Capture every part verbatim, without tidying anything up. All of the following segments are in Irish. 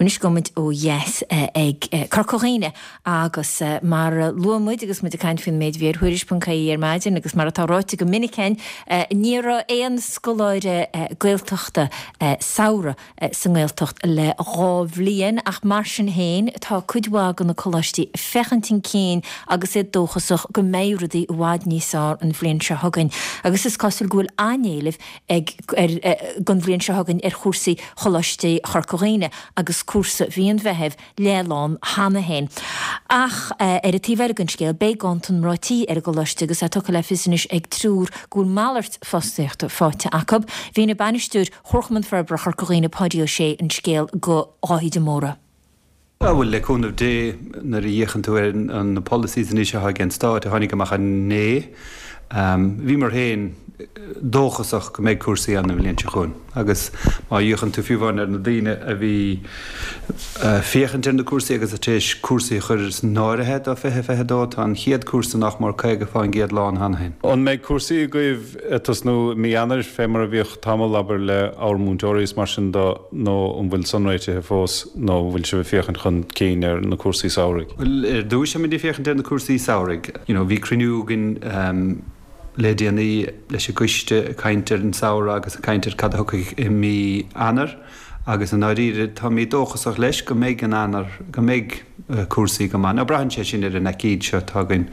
Munis gomit ó yes ag Corcoghine agus mar luamuid agus muid a caint fin méid vír huiris pun caí ar maidin agus mar atá ráite go minicen níra éon scoláide gaeltachta saura san gaeltacht le rábhlíon ach mar sin héin tá cuidhágan na colistí fechantin cín agus é dóchasach go méiridí bhád níosár an bhlion se hagan agus is cosúil gúil anéileh ag gan bhlion se hagan ar chósaí cholistí Corcoghine agus cuasa bhíon bheitheh léán hána héin. Ach ar a tíhhar gan scéal bégantan rátíí ar go luiste agus a tu le fisanis ag trúr gúil málart fostéachta fáte acab, hí na banistúr chorchman ferbra Corcoghine pádio sé an scéal go áhíide móra. Bhfuil le cúnmh dé na dhéchan tú an na policies in isise ha gen stáit a tháinig amach an né. Bhí mar héin dóchasach go méid cuasaí an na bhlion se chun. Agus má dhéchan tú fiúháin ar na daine a bhí féchan ar na cuasaí agus a tééis cuasaí chur náirithe a fethe fethe dó tá an chiad cuasa nach mar caiige fáin géad lán hanahin. An méid cuasaí goibh tas nó mí anar fé mar a bhíoh tamil aber le ámúntóiris mar sin nó an bhfuil sunréite fós nó bhfuil se bh féchan chun céin ar na cuasaí saoraigh. Well, er dúis sem dí féchan ar na cuasaí saoraigh. You know, bhí cruinniú gin le déanaí leis a guiste caintear an saora agus a caintear cad thucaigh i mí anar agus an áíre tá mí dóchasach leis go méid an anar go méid cuasaí go man. A brahan sé sin ar an acíd seo tágain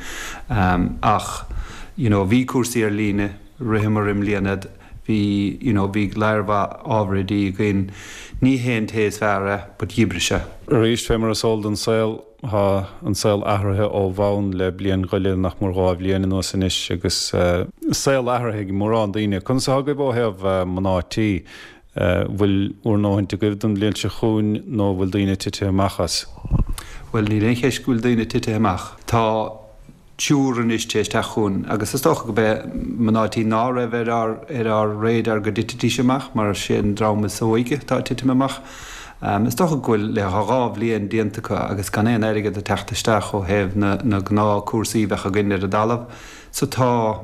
ach you know, bhí cuasaí ar líne rihimar im líanad hí you know, bhí leirba ábhradí gin ní héon tééis fearre bud dhibre se. Ríist fé mar a sóld an saoil ha an saoil ahrathe ó bhain le blion goile nach mar rá bliana nó san is agus saoil ahrathe mórrán daine. Chun sa hagad bó hebh manátí bhfuil úr nóhainte goibh don blion se chuún nó bhfuil daine tite amachchas. Well, ní réon chéis gúil daine tite amach. Tá túran is tééis te chun agus is tócha go bheith manátí ná raibh ar ar réadar go ditití amach mar sé an drama sóige tá tite amach. Um, is toch goil le hará bblion diantacha agus gan éon aige de techtaisteach ó hebh na, na gná cuasaí bheith a gine a dalamh. So tá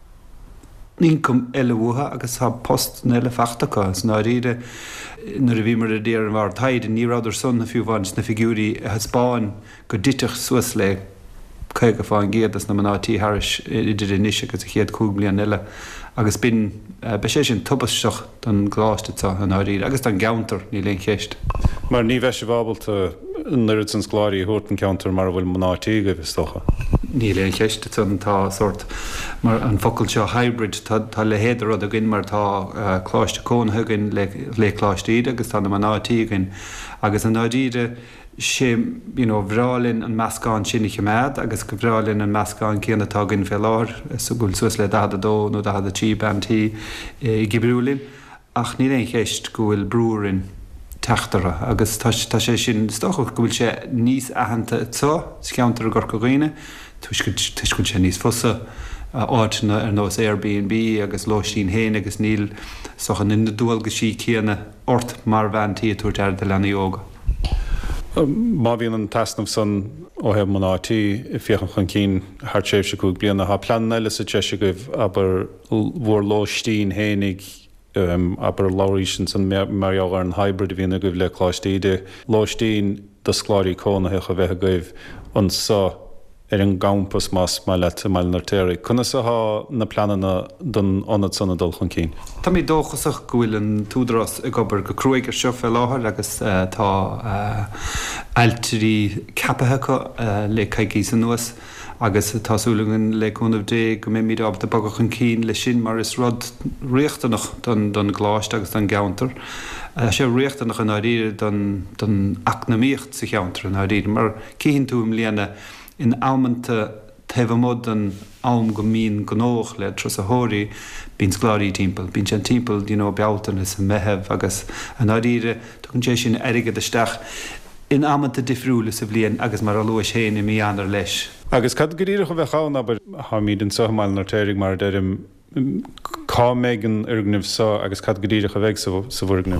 níon cum eile bhuatha agus tá post na eile feachtacha. Is ná ríide nuair a bhí mar a déar an bhar taid ní ráidir son na fiúbhaint na figiúrí a Spáin go diteach suas le caiige fáin géad as na manátí Harris idir inis agus a chéad cúg bliain eile. Agus bin uh, be sé sin tubasteach don gláistetá an áír, agus an gaunter ní léon chéist. Mar ní bheith se bhábalta nuir san scláirí thuirt an counter mar bhfuil manátí go bhistocha. Ní léon chéiste tá sort mar an focail seo hybrid tá le héidir rud a gin mar tá uh, chláiste cónathe gin le, le chláistíide agus tá na manátí gin agus an áíide sé you know, bhrálinn an meascáin sinna cheméad agus go bhrálinn an meascáin céanna táginn fé láir so gúil suas le dada dó nó dada tí bantí i gibrúlinn ach ní réon chéist go bhfuil brúrin teachtara agus tá sé sin stocha go bhfuil sé níos ahananta atá sceantar a Corcoghine tuiscúil sé níos fosa áitina ar nós Airbnb agus lóistín héin agus níl sochan in na dúil go sí céanna ort mar bhaintí a tuairt ar de lena yoga. Má bhíon an tasnamh san ó hebh manátí i fiochan chun cín thart séibh se cúg bliana ha plan eile sa teise goibh aber bhór lóistín hénig um, aber láirísin san marheágar an hybrid bhíonna goibh le chláistíide lóistín do scláirí cónathe go bheith goibh an sa ar an gampas más má le mal nartéir. Conna sa há na planana don anad sanna dul chun cín. Tá mí dóchasach go bhfuil an túdras ag obair go cruaigear seo fé láthair agus uh, tá uh, ailtirí capathe uh, le caiigí san nuas agus tásúlagan le cúnmh dé go mé míad ab de bagach an cín le sin mar is rud riachtanach don, don gláist agus don gaunter. Uh, sé riachtanach an áíre don, don acnamíocht sa gaunter an áíre mar cíhinn túm líana in ámanta taobh mod an am go mín gnóch le tros a hóirí bín scláirí timppel, bín sé timppel you know, bealtan is a mehebh agus an áíre tugann sé sin aige deisteach in ámanta difriúla sa bblion agus mar a luas héin i mí anar leis. Agus cad go dtíireach a bheith cháin aber ha míad an sochamáil nartéirigh mar deirim cá méid an urgnimh sa agus cad go dtíireach a bheith sa bhurgnimh.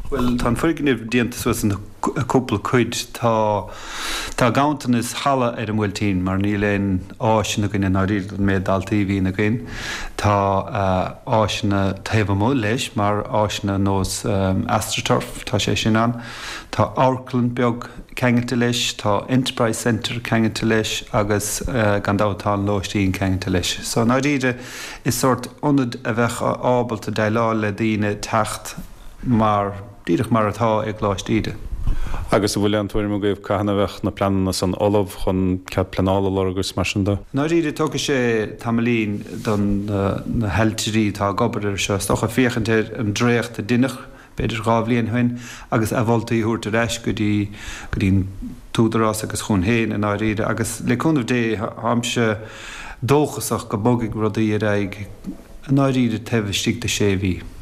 Well tá fuigineh déantas was an cúpla cuid tá tá gaantain is hala ar an bhfuiltín mar ní léon áisina gine náíad an médaltaí na gin tá áisina taobh mó leis mar áisina nós AstroTurf tá sé sin an tá Auckland beag ceangata leis tá Enterprise Centre ceangata leis agus gandátá lóistíín ceangata leis. So náíide is sort onad a bheith ábalta deilá le daoine techt mar díadach mar atá ag gláistíide. Agus bhfuil an tuair goibh caihanna bheith na planna san olamh chun ce planála agus mar sin do. Ná ríide tucha sé tamlín don na heiltirí tá gobar se stocha fiochantir an dréocht a duineach beidir gábhlíon chuin agus a bhiltaí thuúirta reis go dtí go dtíon túdarrás agus chun héin a ná ríide agus leúnmh dé hamse dóchasach go bogaigh rudaí a raig a ná ríide taobh stíigta sé bhí.